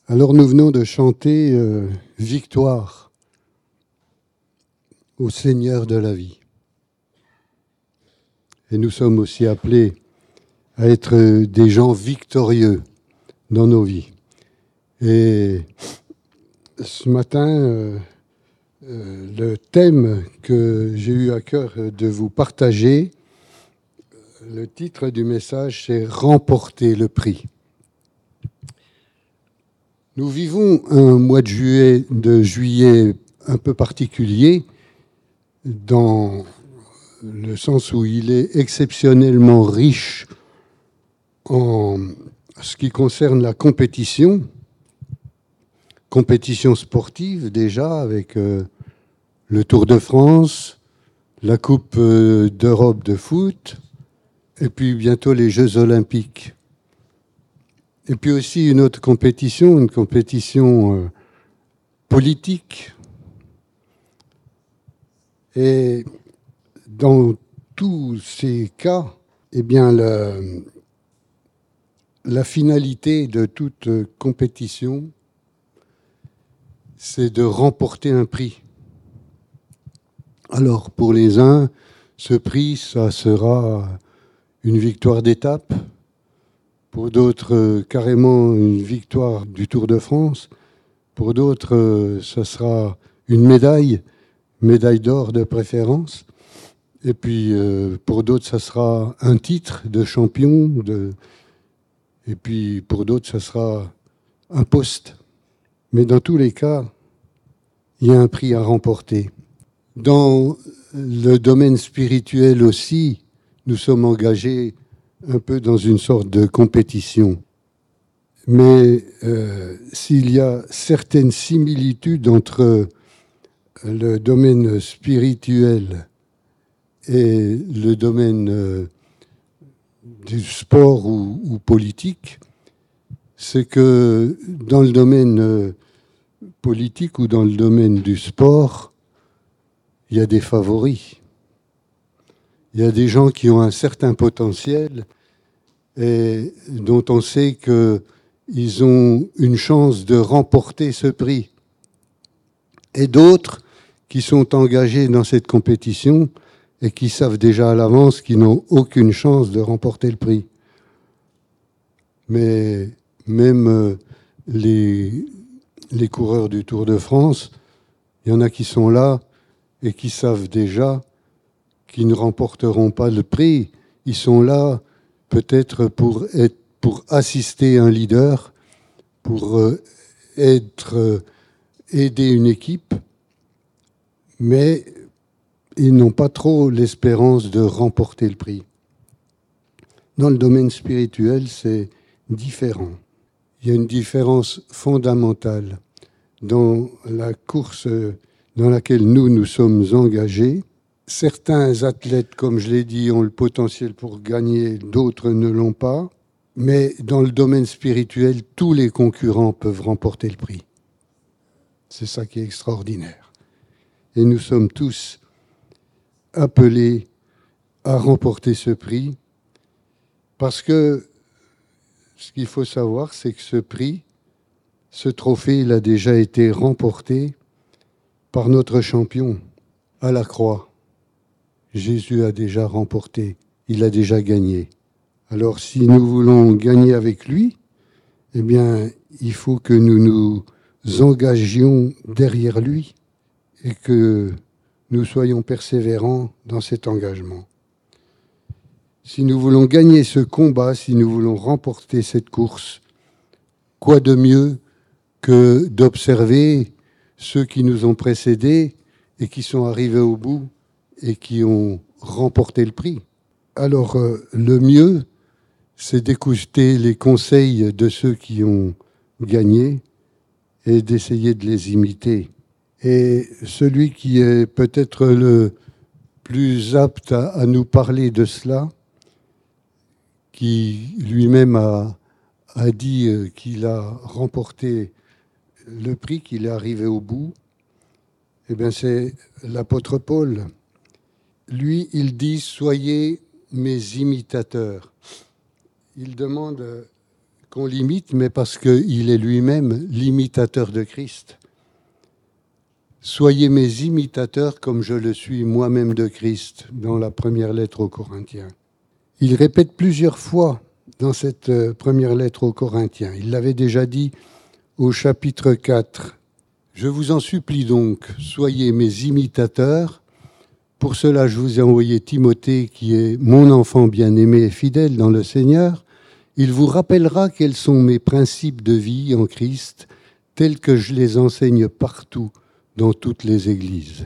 Alors nous venons de chanter Victoire au Seigneur de la vie. Et nous sommes aussi appelés à être des gens victorieux dans nos vies. Et ce matin, le thème que j'ai eu à cœur de vous partager, le titre du message, c'est « Remporter le prix ». Nous vivons un mois de juillet un peu particulier, dans le sens où il est exceptionnellement riche en ce qui concerne la compétition sportive déjà, avec le Tour de France, la Coupe d'Europe de foot, et puis bientôt les Jeux Olympiques. Et puis aussi une autre compétition, politique. Et dans tous ces cas, eh bien, la finalité de toute compétition, c'est de remporter un prix. Alors, pour les uns, ce prix, ça sera une victoire d'étape. Pour d'autres, carrément une victoire du Tour de France. Pour d'autres, ça sera une médaille d'or de préférence. Et puis, pour d'autres, ça sera un titre de champion. Et puis, pour d'autres, ça sera un poste. Mais dans tous les cas, il y a un prix à remporter. Dans le domaine spirituel aussi, nous sommes engagés un peu dans une sorte de compétition. Mais s'il y a certaines similitudes entre le domaine spirituel et le domaine du sport ou politique, c'est que dans le domaine politique ou dans le domaine du sport, il y a des favoris. Il y a des gens qui ont un certain potentiel et dont on sait qu'ils ont une chance de remporter ce prix. Et d'autres qui sont engagés dans cette compétition et qui savent déjà à l'avance qu'ils n'ont aucune chance de remporter le prix. Mais même les coureurs du Tour de France, il y en a qui sont là et qui savent déjà qu'ils ne remporteront pas le prix. Ils sont là peut-être pour assister un leader, pour aider une équipe, mais ils n'ont pas trop l'espérance de remporter le prix. Dans le domaine spirituel, c'est différent. Il y a une différence fondamentale dans la course dans laquelle nous sommes engagés. Certains athlètes, comme je l'ai dit, ont le potentiel pour gagner, d'autres ne l'ont pas. Mais dans le domaine spirituel, tous les concurrents peuvent remporter le prix. C'est ça qui est extraordinaire. Et nous sommes tous appelés à remporter ce prix parce que ce qu'il faut savoir, c'est que ce prix, ce trophée, il a déjà été remporté par notre champion à la croix. Jésus a déjà remporté, il a déjà gagné. Alors si nous voulons gagner avec lui, eh bien, il faut que nous nous engagions derrière lui et que nous soyons persévérants dans cet engagement. Si nous voulons gagner ce combat, si nous voulons remporter cette course, quoi de mieux que d'observer ceux qui nous ont précédés et qui sont arrivés au bout et qui ont remporté le prix. Alors, le mieux, c'est d'écouter les conseils de ceux qui ont gagné et d'essayer de les imiter. Et celui qui est peut-être le plus apte à nous parler de cela, qui lui-même a dit qu'il a remporté le prix, qu'il est arrivé au bout, eh bien c'est l'apôtre Paul. Lui, il dit « Soyez mes imitateurs ». Il demande qu'on l'imite, mais parce qu'il est lui-même l'imitateur de Christ. Soyez mes imitateurs comme je le suis moi-même de Christ, dans la première lettre aux Corinthiens. Il répète plusieurs fois dans cette première lettre aux Corinthiens. Il l'avait déjà dit au chapitre 4. Je vous en supplie donc, soyez mes imitateurs. Pour cela, je vous ai envoyé Timothée, qui est mon enfant bien-aimé et fidèle dans le Seigneur. Il vous rappellera quels sont mes principes de vie en Christ, tels que je les enseigne partout, dans toutes les églises.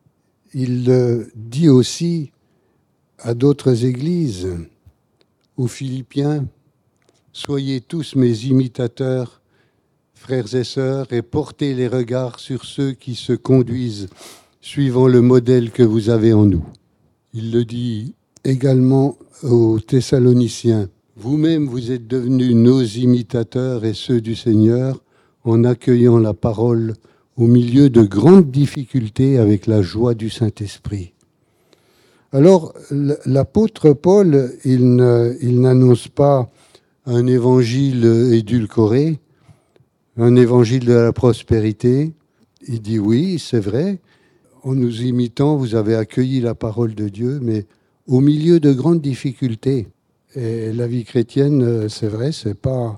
Il dit aussi à d'autres églises, aux Philippiens, soyez tous mes imitateurs, frères et sœurs, et portez les regards sur ceux qui se conduisent suivant le modèle que vous avez en nous. Il le dit également aux Thessaloniciens, vous-même vous êtes devenus nos imitateurs et ceux du Seigneur en accueillant la parole au milieu de grandes difficultés avec la joie du Saint-Esprit. Alors, l'apôtre Paul, il n'annonce pas un évangile édulcoré, un évangile de la prospérité. Il dit oui, c'est vrai, en nous imitant, vous avez accueilli la parole de Dieu, mais au milieu de grandes difficultés. Et la vie chrétienne, c'est vrai, c'est pas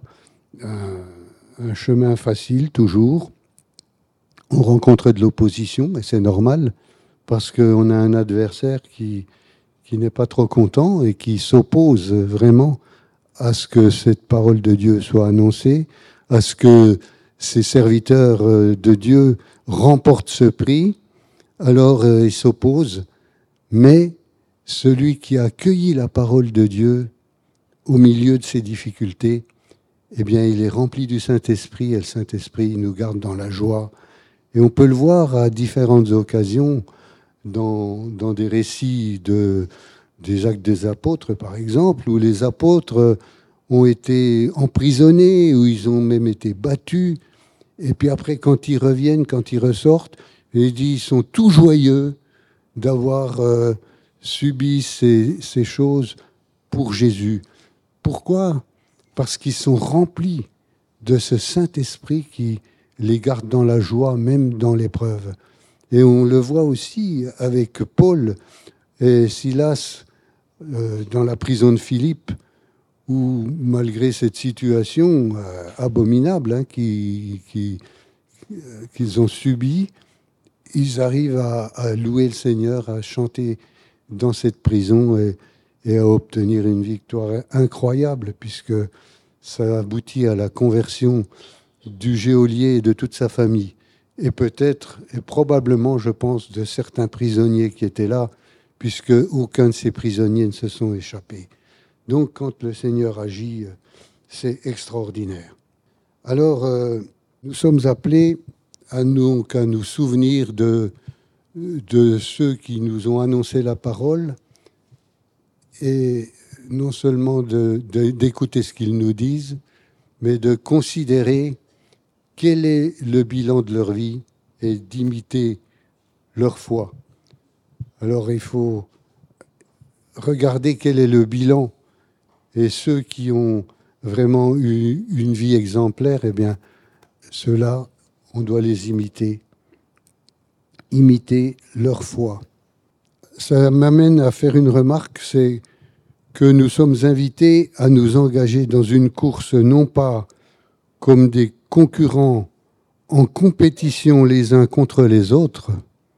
un chemin facile toujours. On rencontre de l'opposition, et c'est normal, parce qu'on a un adversaire qui n'est pas trop content et qui s'oppose vraiment à ce que cette parole de Dieu soit annoncée, à ce que ces serviteurs de Dieu remportent ce prix. Alors il s'oppose, mais celui qui a accueilli la parole de Dieu au milieu de ces difficultés, eh bien il est rempli du Saint-Esprit, et le Saint-Esprit nous garde dans la joie. Et on peut le voir à différentes occasions dans des récits des Actes des Apôtres, par exemple, où les apôtres ont été emprisonnés, où ils ont même été battus. Et puis après, quand ils reviennent, quand ils ressortent, ils sont tout joyeux d'avoir subi ces choses pour Jésus. Pourquoi ? Parce qu'ils sont remplis de ce Saint-Esprit qui les garde dans la joie, même dans l'épreuve. Et on le voit aussi avec Paul et Silas dans la prison de Philippe, où malgré cette situation abominable qu'ils ont subie, ils arrivent à louer le Seigneur, à chanter dans cette prison et à obtenir une victoire incroyable, puisque ça aboutit à la conversion du geôlier et de toute sa famille, et peut-être, et probablement, je pense, de certains prisonniers qui étaient là, puisque aucun de ces prisonniers ne se sont échappés. Donc, quand le Seigneur agit, c'est extraordinaire. Alors, nous sommes appelés à nous souvenir de ceux qui nous ont annoncé la parole, et non seulement d'écouter ce qu'ils nous disent, mais de considérer quel est le bilan de leur vie et d'imiter leur foi. Alors il faut regarder quel est le bilan, et ceux qui ont vraiment eu une vie exemplaire, eh bien, ceux-là, on doit les imiter leur foi. Ça m'amène à faire une remarque, c'est que nous sommes invités à nous engager dans une course non pas comme des concurrents en compétition les uns contre les autres,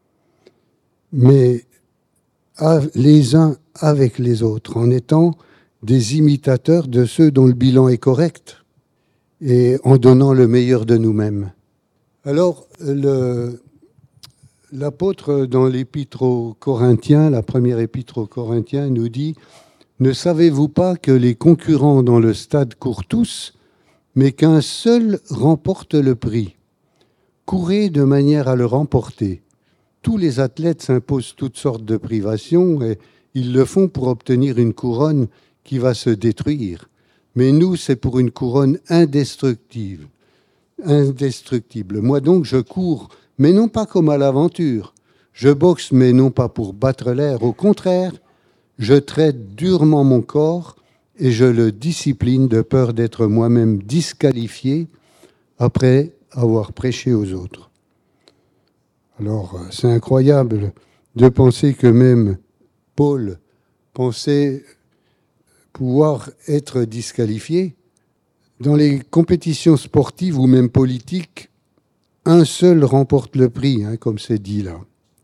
mais les uns avec les autres, en étant des imitateurs de ceux dont le bilan est correct et en donnant le meilleur de nous-mêmes. Alors, l'apôtre dans l'épître aux Corinthiens, la première épître aux Corinthiens, nous dit « Ne savez-vous pas que les concurrents dans le stade courent tous, mais qu'un seul remporte le prix. Courez de manière à le remporter. Tous les athlètes s'imposent toutes sortes de privations et ils le font pour obtenir une couronne qui va se détruire. Mais nous, c'est pour une couronne indestructible. Moi donc, je cours, mais non pas comme à l'aventure. Je boxe, mais non pas pour battre l'air. Au contraire, je traite durement mon corps et je le discipline de peur d'être moi-même disqualifié après avoir prêché aux autres. Alors, c'est incroyable de penser que même Paul pensait pouvoir être disqualifié. Dans les compétitions sportives ou même politiques, un seul remporte le prix, comme c'est dit là.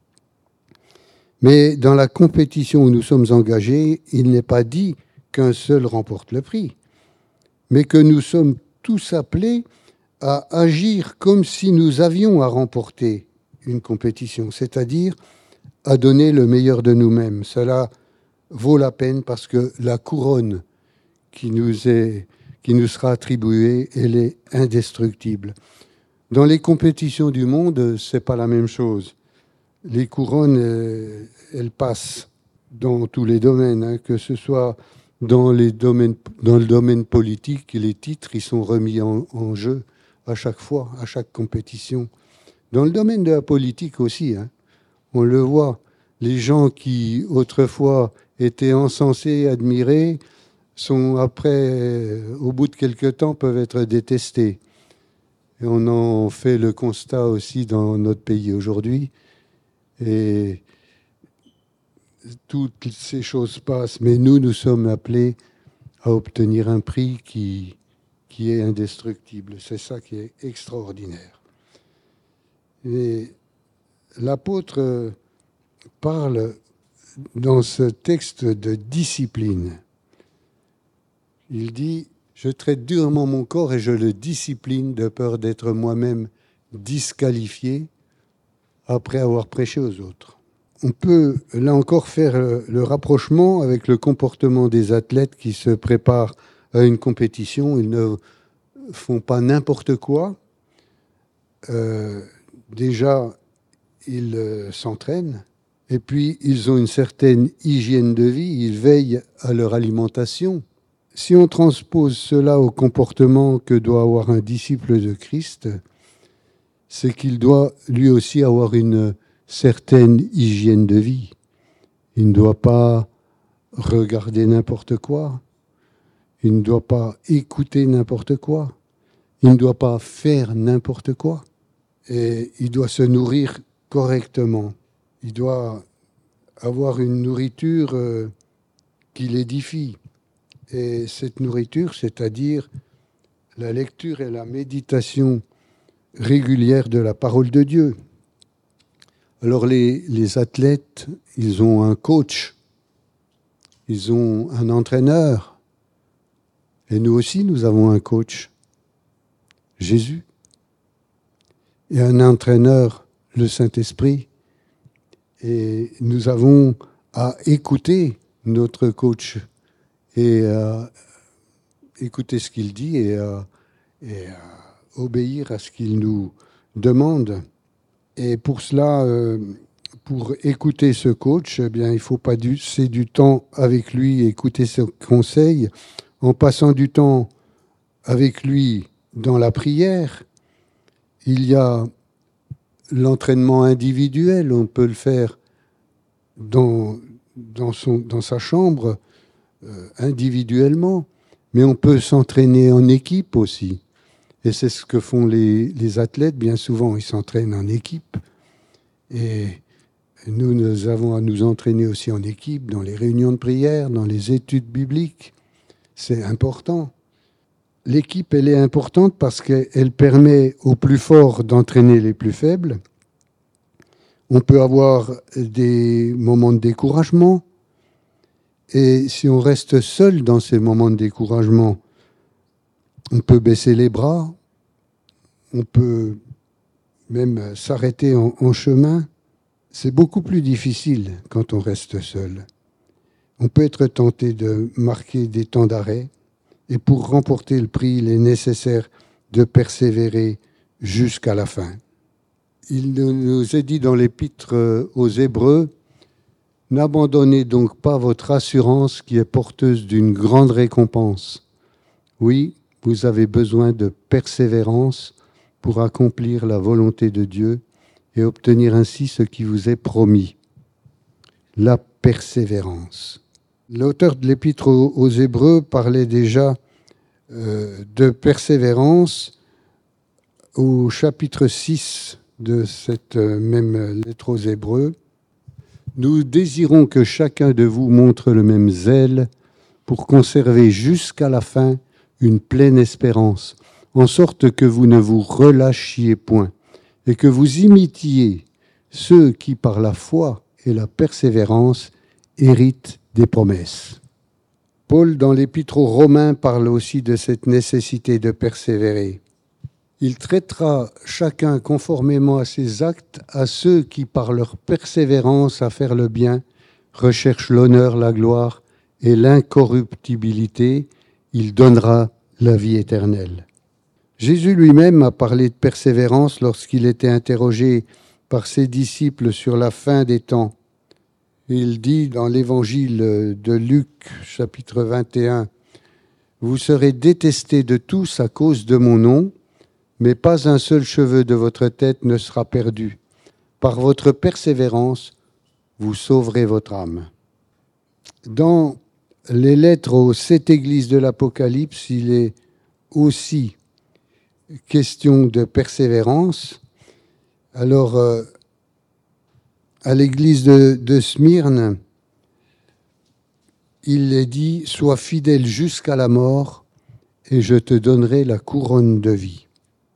Mais dans la compétition où nous sommes engagés, il n'est pas dit qu'un seul remporte le prix, mais que nous sommes tous appelés à agir comme si nous avions à remporter une compétition, c'est-à-dire à donner le meilleur de nous-mêmes. Cela vaut la peine parce que la couronne qui nous sera attribuée, elle est indestructible. Dans les compétitions du monde, c'est pas la même chose. Les couronnes, elles passent dans tous les domaines, que ce soit dans le domaine politique, les titres, ils sont remis en jeu à chaque fois, à chaque compétition. Dans le domaine de la politique aussi, on le voit, les gens qui autrefois étaient encensés, admirés, sont après, au bout de quelque temps, peuvent être détestés. Et on en fait le constat aussi dans notre pays aujourd'hui. Et toutes ces choses passent, mais nous sommes appelés à obtenir un prix qui est indestructible. C'est ça qui est extraordinaire. Et l'apôtre parle dans ce texte de discipline. Il dit « Je traite durement mon corps et je le discipline de peur d'être moi-même disqualifié après avoir prêché aux autres. » On peut là encore faire le rapprochement avec le comportement des athlètes qui se préparent à une compétition. Ils ne font pas n'importe quoi. Déjà, ils s'entraînent et puis ils ont une certaine hygiène de vie. Ils veillent à leur alimentation. Si on transpose cela au comportement que doit avoir un disciple de Christ, c'est qu'il doit lui aussi avoir une certaine hygiène de vie. Il ne doit pas regarder n'importe quoi. Il ne doit pas écouter n'importe quoi. Il ne doit pas faire n'importe quoi. Et il doit se nourrir correctement. Il doit avoir une nourriture qui l'édifie. Et cette nourriture, c'est-à-dire la lecture et la méditation régulière de la parole de Dieu. Alors les athlètes, ils ont un coach, ils ont un entraîneur. Et nous aussi, nous avons un coach, Jésus. Et un entraîneur, le Saint-Esprit. Et nous avons à écouter notre coach et à écouter ce qu'il dit et à obéir à ce qu'il nous demande. Et pour cela, pour écouter ce coach, eh bien, il faut passer du temps avec lui, écouter ses conseils, en passant du temps avec lui dans la prière. Il y a l'entraînement individuel, on peut le faire dans sa chambre, individuellement, mais on peut s'entraîner en équipe aussi. Et c'est ce que font les athlètes, bien souvent, ils s'entraînent en équipe. Et nous avons à nous entraîner aussi en équipe, dans les réunions de prière, dans les études bibliques. C'est important. L'équipe, elle est importante parce qu'elle permet aux plus forts d'entraîner les plus faibles. On peut avoir des moments de découragement. Et si on reste seul dans ces moments de découragement, on peut baisser les bras, on peut même s'arrêter en chemin. C'est beaucoup plus difficile quand on reste seul. On peut être tenté de marquer des temps d'arrêt. Et pour remporter le prix, il est nécessaire de persévérer jusqu'à la fin. Il nous est dit dans l'épître aux Hébreux, « N'abandonnez donc pas votre assurance qui est porteuse d'une grande récompense. » Oui, vous avez besoin de persévérance pour accomplir la volonté de Dieu et obtenir ainsi ce qui vous est promis. La persévérance. L'auteur de l'Épître aux Hébreux parlait déjà de persévérance au chapitre 6 de cette même lettre aux Hébreux. Nous désirons que chacun de vous montre le même zèle pour conserver jusqu'à la fin une pleine espérance, en sorte que vous ne vous relâchiez point et que vous imitiez ceux qui, par la foi et la persévérance, héritent des promesses. Paul, dans l'Épître aux Romains, parle aussi de cette nécessité de persévérer. Il traitera chacun conformément à ses actes à ceux qui, par leur persévérance à faire le bien, recherchent l'honneur, la gloire et l'incorruptibilité. Il donnera la vie éternelle. Jésus lui-même a parlé de persévérance lorsqu'il était interrogé par ses disciples sur la fin des temps. Il dit dans l'évangile de Luc, chapitre 21, « Vous serez détestés de tous à cause de mon nom, mais pas un seul cheveu de votre tête ne sera perdu. Par votre persévérance, vous sauverez votre âme. » Dans les lettres aux 7 églises de l'Apocalypse, il est aussi question de persévérance. Alors, à l'église de Smyrne, il est dit « Sois fidèle jusqu'à la mort, et je te donnerai la couronne de vie. »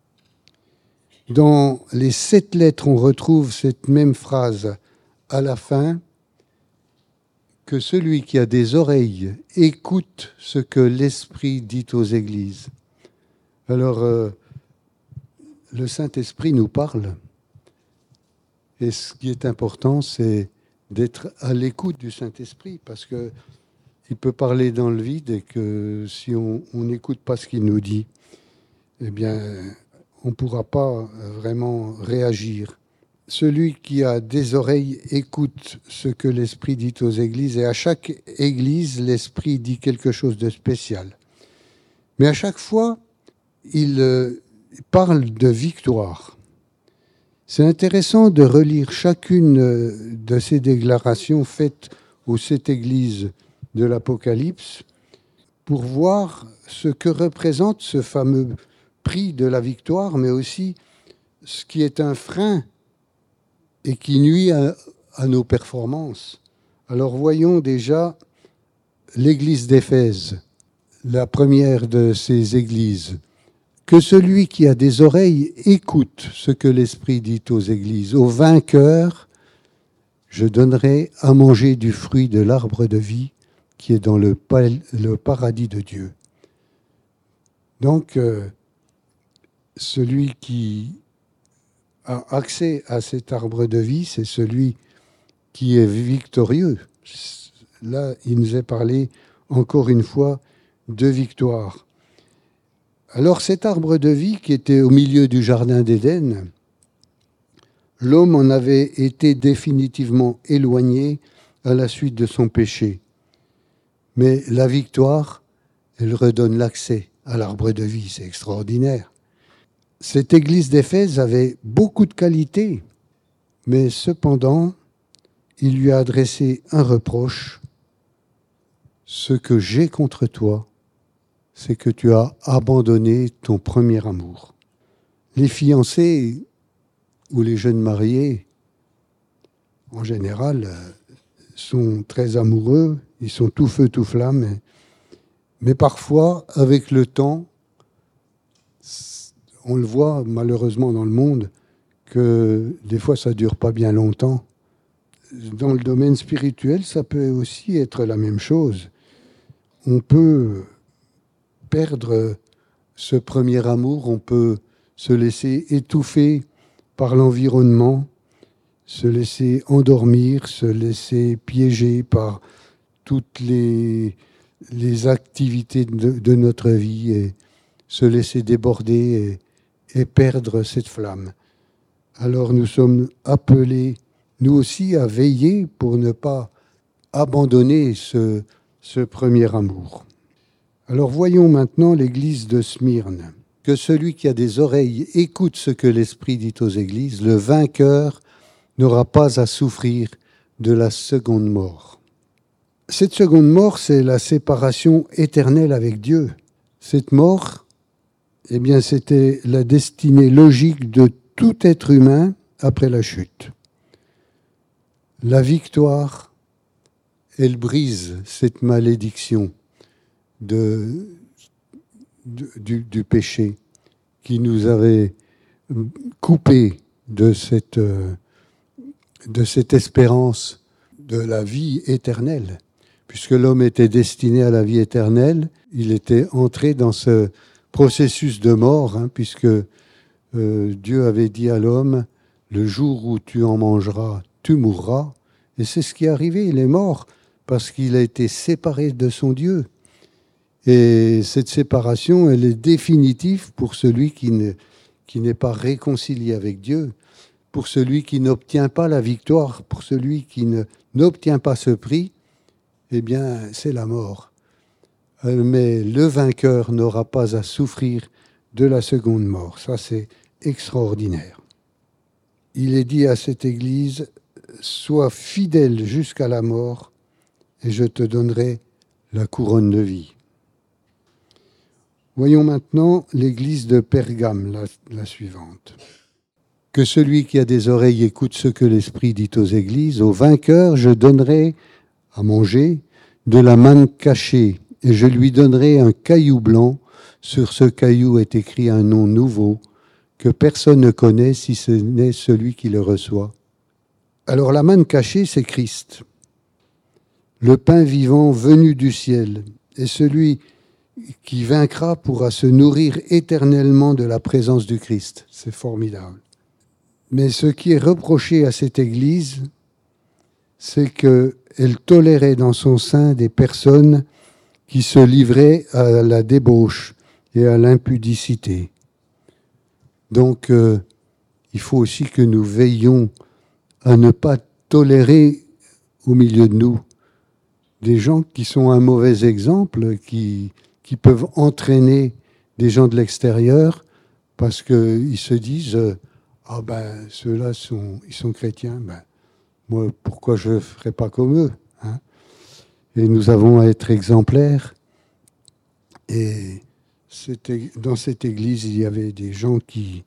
Dans les 7 lettres, on retrouve cette même phrase à la fin, que celui qui a des oreilles écoute ce que l'Esprit dit aux églises. Alors, le Saint-Esprit nous parle. Et ce qui est important, c'est d'être à l'écoute du Saint-Esprit, parce qu'il peut parler dans le vide et que si on n'écoute pas ce qu'il nous dit, eh bien, on ne pourra pas vraiment réagir. Celui qui a des oreilles écoute ce que l'Esprit dit aux églises, et à chaque église, l'Esprit dit quelque chose de spécial. Mais à chaque fois, il parle de victoire. C'est intéressant de relire chacune de ces déclarations faites aux 7 églises de l'Apocalypse pour voir ce que représente ce fameux prix de la victoire, mais aussi ce qui est un frein et qui nuit à nos performances. Alors voyons déjà l'église d'Éphèse, la première de ces églises. Que celui qui a des oreilles écoute ce que l'Esprit dit aux églises. Au vainqueur, je donnerai à manger du fruit de l'arbre de vie qui est dans le paradis de Dieu. Donc, celui qui a accès à cet arbre de vie, c'est celui qui est victorieux. Là, il nous est parlé encore une fois de victoire. Alors cet arbre de vie qui était au milieu du jardin d'Éden, l'homme en avait été définitivement éloigné à la suite de son péché. Mais la victoire, elle redonne l'accès à l'arbre de vie, c'est extraordinaire. Cette église d'Éphèse avait beaucoup de qualités, mais cependant, il lui a adressé un reproche. Ce que j'ai contre toi, c'est que tu as abandonné ton premier amour. Les fiancés ou les jeunes mariés, en général, sont très amoureux, ils sont tout feu, tout flamme, mais parfois, avec le temps, on le voit malheureusement dans le monde, que des fois ça ne dure pas bien longtemps. Dans le domaine spirituel, ça peut aussi être la même chose. On peut perdre ce premier amour, on peut se laisser étouffer par l'environnement, se laisser endormir, se laisser piéger par toutes les activités de notre vie et se laisser déborder et perdre cette flamme. Alors nous sommes appelés, nous aussi, à veiller pour ne pas abandonner ce premier amour. Alors voyons maintenant l'église de Smyrne. Que celui qui a des oreilles écoute ce que l'Esprit dit aux églises. Le vainqueur n'aura pas à souffrir de la seconde mort. Cette seconde mort, c'est la séparation éternelle avec Dieu. Cette mort, eh bien, c'était la destinée logique de tout être humain après la chute. La victoire, elle brise cette malédiction du péché qui nous avait coupés de cette espérance de la vie éternelle. Puisque l'homme était destiné à la vie éternelle, il était entré dans ce processus de mort, puisque Dieu avait dit à l'homme, le jour où tu en mangeras, tu mourras. Et c'est ce qui est arrivé, il est mort, parce qu'il a été séparé de son Dieu. Et cette séparation, elle est définitive pour celui qui n'est pas réconcilié avec Dieu, pour celui qui n'obtient pas la victoire, pour celui qui n'obtient pas ce prix, eh bien, c'est la mort. Mais le vainqueur n'aura pas à souffrir de la seconde mort. Ça, c'est extraordinaire. Il est dit à cette Église, « Sois fidèle jusqu'à la mort, et je te donnerai la couronne de vie. » Voyons maintenant l'Église de Pergame, la suivante. « Que celui qui a des oreilles écoute ce que l'Esprit dit aux Églises. Au vainqueur, je donnerai à manger de la manne cachée, et je lui donnerai un caillou blanc. Sur ce caillou est écrit un nom nouveau, que personne ne connaît si ce n'est celui qui le reçoit. » Alors la manne cachée, c'est Christ, le pain vivant venu du ciel, et celui qui vaincra pourra se nourrir éternellement de la présence du Christ. C'est formidable. Mais ce qui est reproché à cette Église, c'est qu'elle tolérait dans son sein des personnes qui se livraient à la débauche et à l'impudicité. Donc, il faut aussi que nous veillions à ne pas tolérer au milieu de nous des gens qui sont un mauvais exemple, qui peuvent entraîner des gens de l'extérieur parce qu'ils se disent « Ah ben, ceux-là, ils sont chrétiens, ben, moi, pourquoi je ne ferais pas comme eux ?» Et nous avons à être exemplaires. Et dans cette église, il y avait des gens qui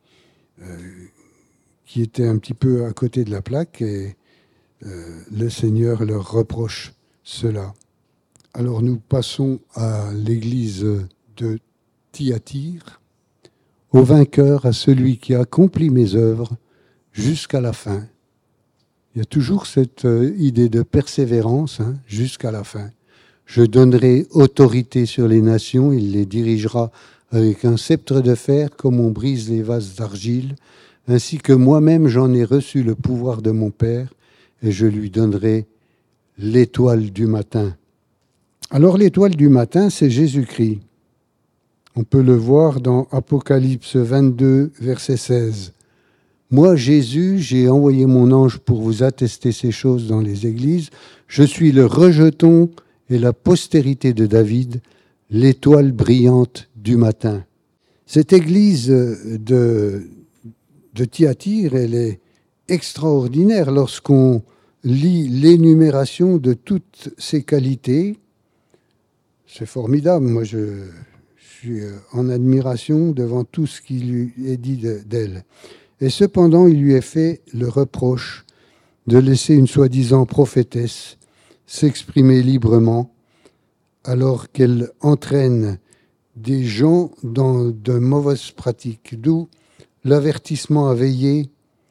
étaient un petit peu à côté de la plaque et le Seigneur leur reproche cela. Alors nous passons à l'église de Thyatire. Au vainqueur, à celui qui accomplit mes œuvres jusqu'à la fin. Il y a toujours cette idée de persévérance jusqu'à la fin. Je donnerai autorité sur les nations, il les dirigera avec un sceptre de fer comme on brise les vases d'argile, ainsi que moi-même j'en ai reçu le pouvoir de mon Père, et je lui donnerai l'étoile du matin. Alors l'étoile du matin, c'est Jésus-Christ. On peut le voir dans Apocalypse 22, verset 16. « Moi, Jésus, j'ai envoyé mon ange pour vous attester ces choses dans les églises. Je suis le rejeton et la postérité de David, l'étoile brillante du matin. » Cette église de Thyatire, elle est extraordinaire lorsqu'on lit l'énumération de toutes ses qualités. C'est formidable. Moi, je suis en admiration devant tout ce qui lui est dit d'elle. Et cependant, il lui est fait le reproche de laisser une soi-disant prophétesse s'exprimer librement alors qu'elle entraîne des gens dans de mauvaises pratiques, d'où l'avertissement à veiller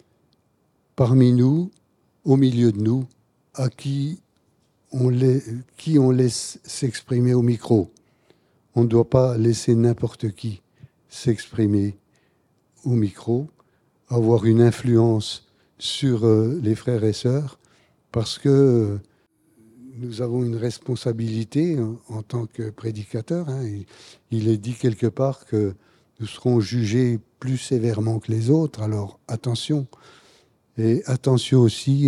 parmi nous, au milieu de nous, à qui on laisse s'exprimer au micro. On ne doit pas laisser n'importe qui s'exprimer au micro, avoir une influence sur les frères et sœurs, parce que nous avons une responsabilité en tant que prédicateurs. Il est dit quelque part que nous serons jugés plus sévèrement que les autres, alors attention. Et attention aussi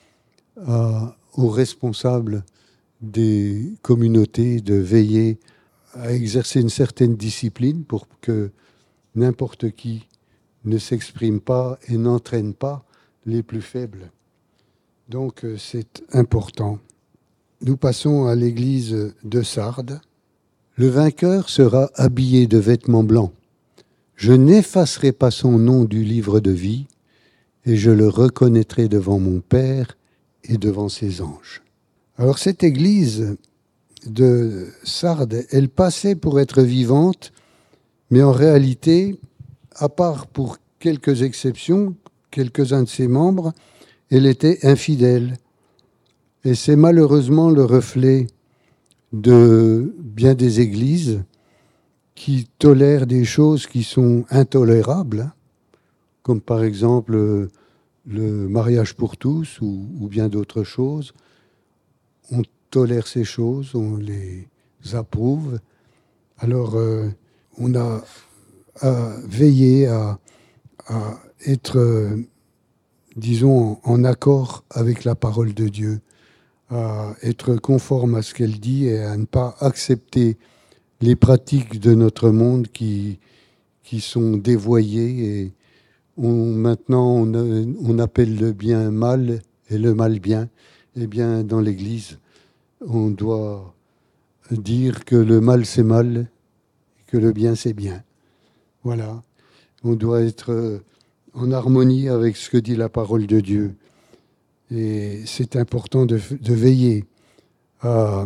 aux responsables des communautés de veiller à exercer une certaine discipline pour que n'importe qui ne s'exprime pas et n'entraîne pas les plus faibles. Donc c'est important. nous passons à l'église de Sardes. Le vainqueur sera habillé de vêtements blancs. Je n'effacerai pas son nom du livre de vie, et je le reconnaîtrai devant mon Père et devant ses anges. Alors cette église de Sardes, elle passait pour être vivante, mais en réalité, à part pour quelques exceptions, quelques-uns de ses membres, elle était infidèle. Et c'est malheureusement le reflet de bien des églises qui tolèrent des choses qui sont intolérables, comme par exemple le mariage pour tous ou bien d'autres choses. On tolère ces choses, on les approuve. Alors, on a à veiller à être, disons, en accord avec la parole de Dieu, à être conforme à ce qu'elle dit et à ne pas accepter les pratiques de notre monde qui sont dévoyées. Et maintenant, on appelle le bien mal et le mal bien. Eh bien, dans l'Église, on doit dire que le mal, c'est mal, que le bien, c'est bien. Voilà. On doit être en harmonie avec ce que dit la parole de Dieu. Et c'est important de veiller à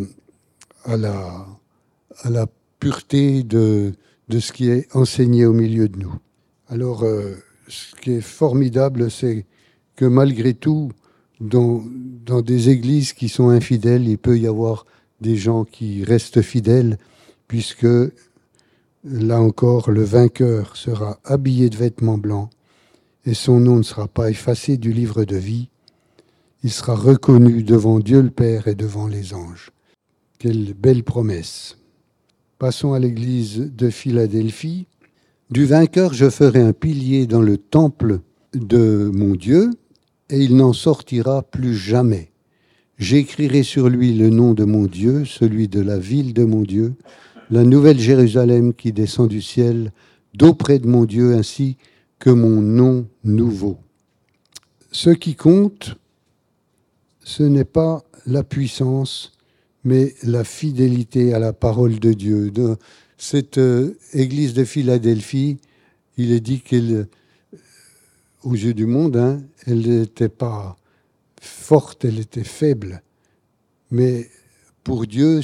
la pureté de ce qui est enseigné au milieu de nous. Alors, ce qui est formidable, c'est que malgré tout, dans des églises qui sont infidèles, il peut y avoir des gens qui restent fidèles, puisque, là encore, le vainqueur sera habillé de vêtements blancs et son nom ne sera pas effacé du livre de vie. Il sera reconnu devant Dieu le Père et devant les anges. Quelle belle promesse. Passons à l'église de Philadelphie. Du vainqueur, je ferai un pilier dans le temple de mon Dieu, et il n'en sortira plus jamais. J'écrirai sur lui le nom de mon Dieu, celui de la ville de mon Dieu, la nouvelle Jérusalem qui descend du ciel, d'auprès de mon Dieu, ainsi que mon nom nouveau. Ce qui compte, ce n'est pas la puissance, mais la fidélité à la parole de Dieu. De cette église de Philadelphie, il est dit qu'elle, aux yeux du monde, elle n'était pas forte, elle était faible. Mais pour Dieu,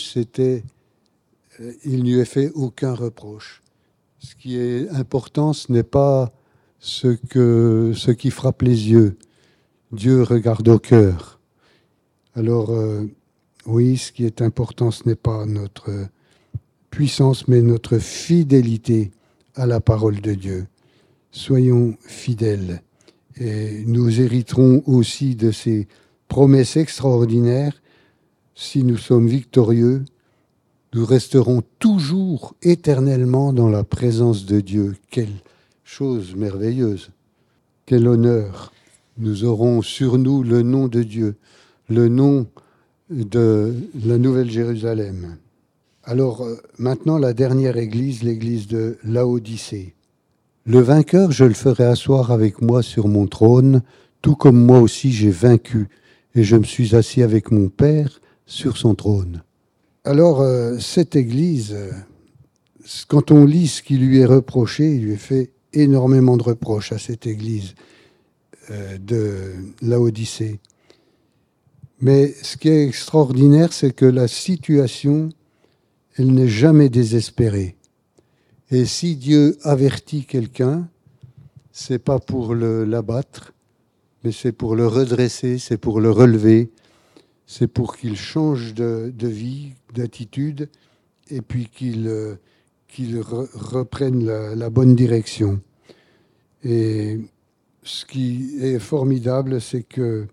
il n'y a fait aucun reproche. Ce qui est important, ce n'est pas ce qui frappe les yeux. Dieu regarde au cœur. Alors, oui, ce qui est important, ce n'est pas notre puissance, mais notre fidélité à la parole de Dieu. Soyons fidèles et nous hériterons aussi de ces promesses extraordinaires. Si nous sommes victorieux, nous resterons toujours éternellement dans la présence de Dieu. Quelle chose merveilleuse, quel honneur. Nous aurons sur nous le nom de Dieu, le nom de la Nouvelle Jérusalem. Alors maintenant, la dernière église, l'église de Laodicée. Le vainqueur, je le ferai asseoir avec moi sur mon trône, tout comme moi aussi j'ai vaincu, et je me suis assis avec mon Père sur son trône. Alors, cette église, quand on lit ce qui lui est reproché, il lui est fait énormément de reproches à cette église de Laodicée. Mais ce qui est extraordinaire, c'est que la situation, elle n'est jamais désespérée. Et si Dieu avertit quelqu'un, c'est pas pour l'abattre, mais c'est pour le redresser, c'est pour le relever, c'est pour qu'il change de vie, d'attitude, et puis qu'il reprenne la bonne direction. Et ce qui est formidable, c'est que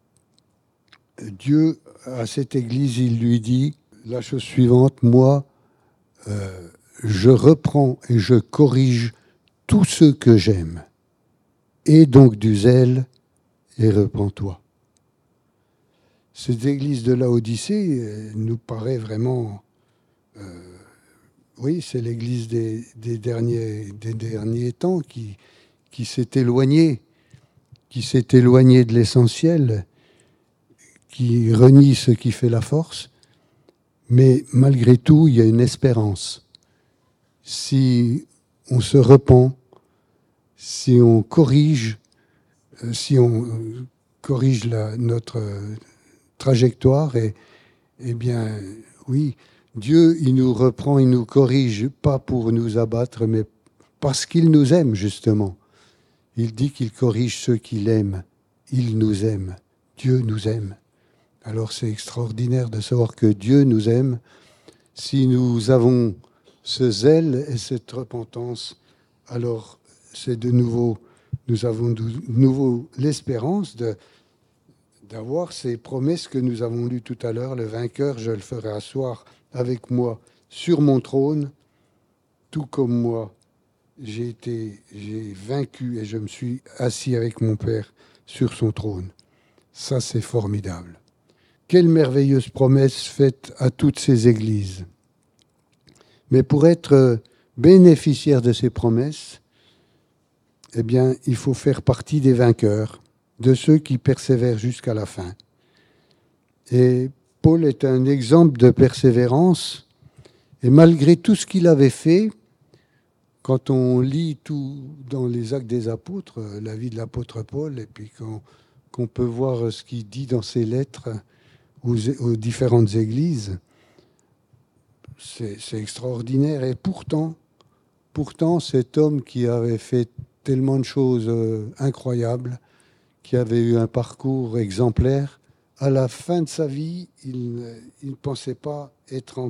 Dieu, à cette église, il lui dit la chose suivante: moi, je reprends et je corrige tous ceux que j'aime. Aie donc du zèle et repens-toi. Cette église de Laodicée nous paraît vraiment... oui, c'est l'église des derniers temps qui s'est éloignée de l'essentiel, qui renie ce qui fait la force, mais malgré tout, il y a une espérance. Si on se repent, si on corrige notre trajectoire, eh bien, oui, Dieu, il nous reprend, il nous corrige, pas pour nous abattre, mais parce qu'il nous aime, justement. Il dit qu'il corrige ceux qu'il aime. Il nous aime. Dieu nous aime. Alors c'est extraordinaire de savoir que Dieu nous aime. Si nous avons ce zèle et cette repentance, alors c'est de nouveau, nous avons de nouveau l'espérance d'avoir ces promesses que nous avons lues tout à l'heure. Le vainqueur, je le ferai asseoir avec moi sur mon trône, tout comme moi, j'ai vaincu et je me suis assis avec mon Père sur son trône. Ça, c'est formidable. Quelle merveilleuse promesse faite à toutes ces églises. Mais pour être bénéficiaire de ces promesses, eh bien, il faut faire partie des vainqueurs, de ceux qui persévèrent jusqu'à la fin. Et Paul est un exemple de persévérance, et malgré tout ce qu'il avait fait, quand on lit tout dans les Actes des Apôtres, la vie de l'apôtre Paul, et puis qu'on peut voir ce qu'il dit dans ses lettres aux différentes églises, c'est extraordinaire. Et pourtant, cet homme qui avait fait tellement de choses incroyables, qui avait eu un parcours exemplaire, à la fin de sa vie, il ne pensait pas être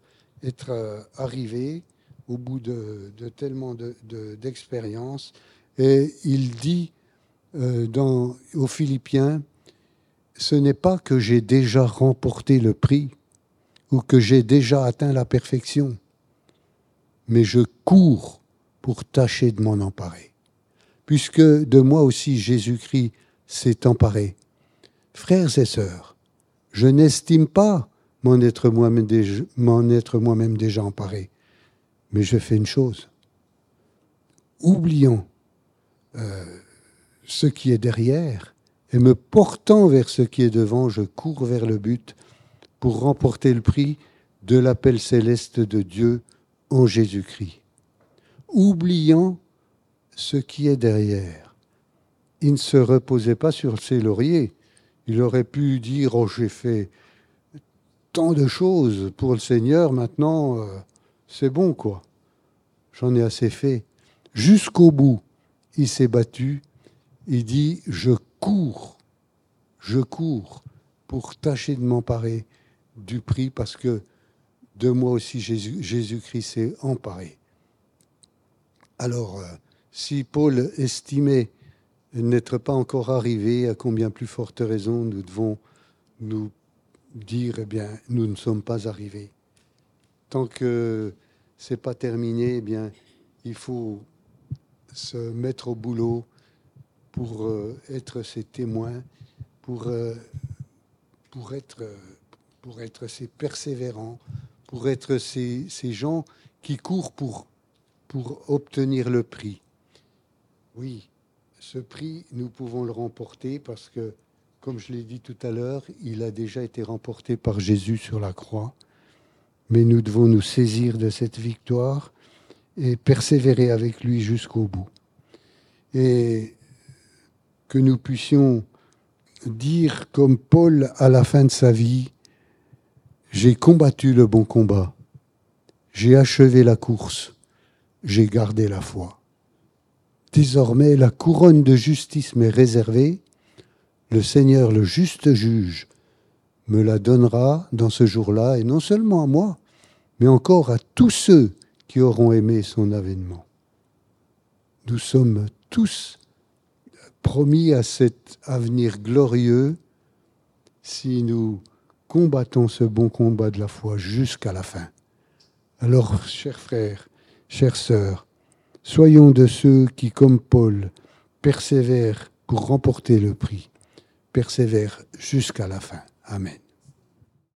arrivé au bout de tellement d'expérience. Et il dit aux Philippiens, ce n'est pas que j'ai déjà remporté le prix ou que j'ai déjà atteint la perfection, mais je cours pour tâcher de m'en emparer. Puisque de moi aussi Jésus-Christ s'est emparé. Frères et sœurs, je n'estime pas m'en être moi-même déjà emparé, mais je fais une chose. Oubliant ce qui est derrière et me portant vers ce qui est devant, je cours vers le but pour remporter le prix de l'appel céleste de Dieu en Jésus-Christ. Oubliant ce qui est derrière. Il ne se reposait pas sur ses lauriers. Il aurait pu dire « Oh, j'ai fait tant de choses pour le Seigneur, maintenant, c'est bon, quoi. J'en ai assez fait. » Jusqu'au bout, il s'est battu. Il dit « Je cours pour tâcher de m'emparer du prix parce que de moi aussi Jésus-Christ s'est emparé. » Alors, si Paul estimait n'être pas encore arrivé, à combien plus forte raison nous devons nous dire, eh bien, nous ne sommes pas arrivés. Tant que c'est pas terminé, eh bien, il faut se mettre au boulot pour être ses témoins, pour être ces persévérants, pour être ces gens qui courent pour obtenir le prix. Oui, ce prix, nous pouvons le remporter parce que, comme je l'ai dit tout à l'heure, il a déjà été remporté par Jésus sur la croix. Mais nous devons nous saisir de cette victoire et persévérer avec lui jusqu'au bout. Et que nous puissions dire comme Paul à la fin de sa vie, « J'ai combattu le bon combat, j'ai achevé la course, j'ai gardé la foi. Désormais, la couronne de justice m'est réservée, le Seigneur, le juste juge, me la donnera dans ce jour-là, et non seulement à moi, mais encore à tous ceux qui auront aimé son avènement. » Nous sommes tous promis à cet avenir glorieux si nous combattons ce bon combat de la foi jusqu'à la fin. Alors, chers frères, chères sœurs, soyons de ceux qui, comme Paul, persévèrent pour remporter le prix, persévèrent jusqu'à la fin. Amen.